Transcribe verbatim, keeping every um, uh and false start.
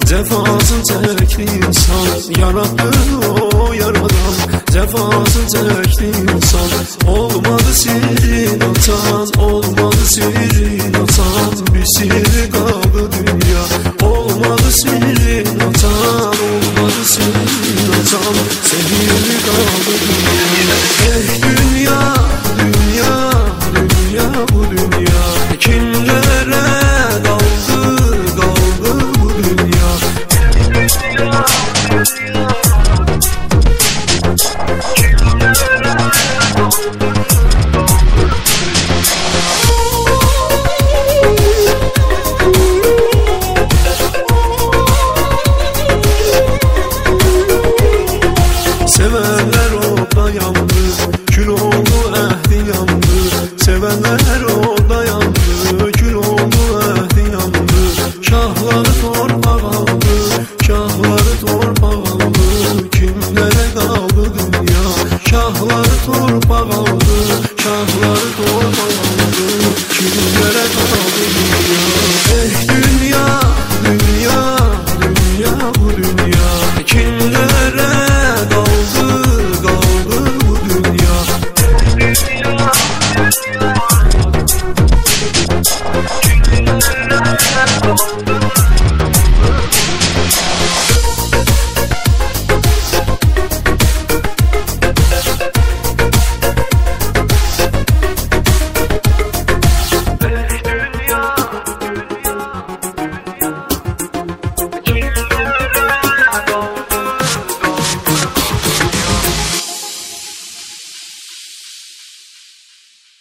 Cefasını çekti insan, yarattı o yaradan. Cefasını çekti insan, olmadı sirrin atan, olmadı sirrin atan. Bir sirri kaldı dünya, olmadı sirrin atan, olmadı sirrin atan. Sihirli kaldı dünya. Eh dünya, dünya, dünya bu dünya. Kimlere kaldı, kaldı bu dünya. Dünya, dünya. Sevenler orada yandı, kül oldu ehdi yandı. Sevenler orada yandı, kül oldu ehdi yandı. Şahları torpak aldı, şahları torpak aldı. Kimlere kaldı dünya? Şahları torpak aldı, şahları torpak aldı. Kimlere kaldı dünya? Eh dünya, dünya, dünya bu dünya.